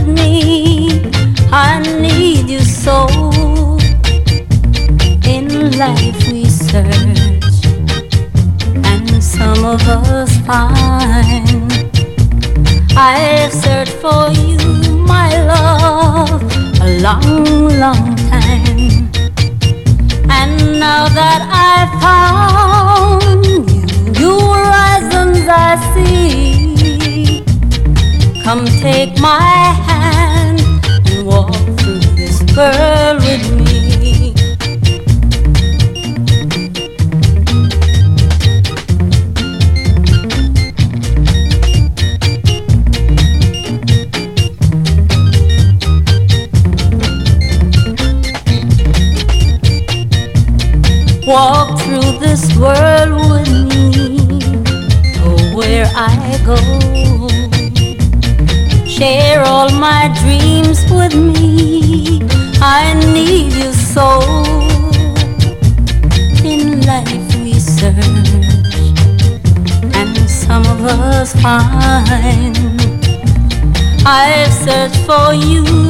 with me. I need you so. In life we search, and some of us find. I've searched for you, my love, a long, long time. And now that I've found you, new horizons I see. Come take my hand and walk through this world with me. Walk through this world with me, go where I go. Share all my dreams with me. I need you so. In life we search, and some of us find. I've searched for you,